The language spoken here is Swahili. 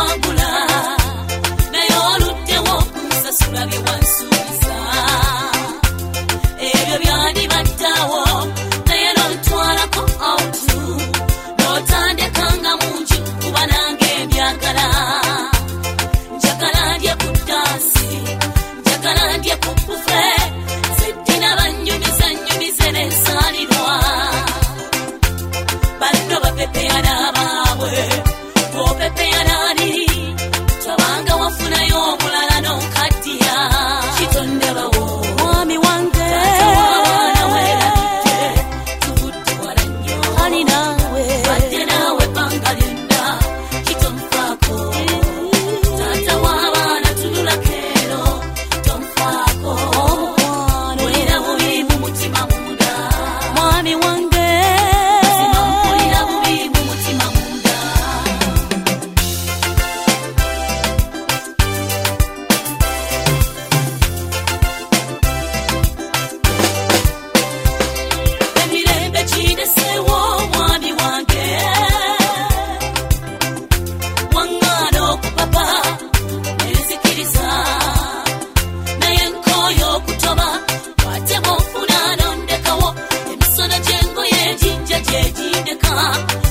wangula naye oluddewo kunsasula bye wansuubiza ebyo byandibaddawo naye n'otwalako autu n'otandekanga munju kuba nange mbyagala njagala ndye ku dansi njagala ndye ku bufe seddina bannyumiza nnyumize n'ensalirwa banno bapepeyana baabwe bw'opepeyanaani tabanga wafunayo omulala n'onkaddiya kitondabawo mwami wange abaana weerabidde tuvudde wala nnyo ali naawe badde naawe ebbanga lyonna kitonfaako taata w'abaana tunulako eno tonfaako mpulira bubi mu mutima munda mwami wange mazima mpulira bubi mu mutima munda emirembe gineseewo mwami wange waŋŋaana okupapa nenzikiriza naye nkooyo okutoba ate bw'onfuna n'ondekawo emisono gy'engoye ejinja gye gindeka